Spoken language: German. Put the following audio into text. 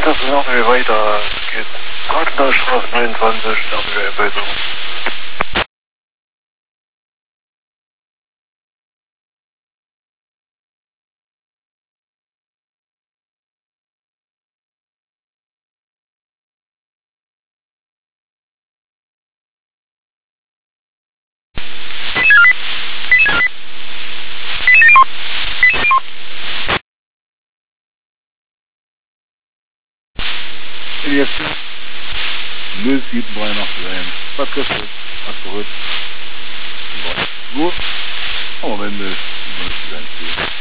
das machen wir weiter. Es geht Partnerstraße 29, da haben wir bei so. Jetzt 0783 Stadtküste, Asteroid, gut, aber am Ende ist es